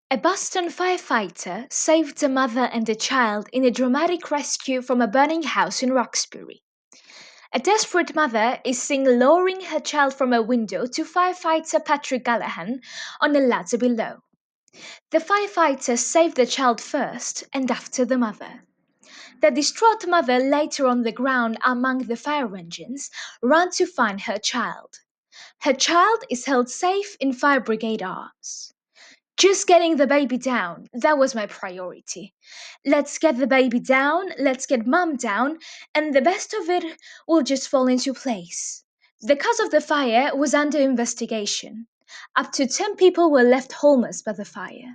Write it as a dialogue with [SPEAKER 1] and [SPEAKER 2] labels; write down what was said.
[SPEAKER 1] A Boston firefighter saved a mother and a child in a dramatic rescue from a burning house in Roxbury. A desperate mother is seen lowering her child from a window to firefighter Patrick Gallahan on a ladder below. The firefighter saved the child first and after the mother. The distraught mother, later on the ground among the fire engines, ran to find her child. Her child is held safe in fire brigade arms. Just getting the baby down, that was my priority. Let's get the baby down, let's get mom down, and the best of it will just fall into place. The cause of the fire was under investigation. Up to 10 people were left homeless by the fire.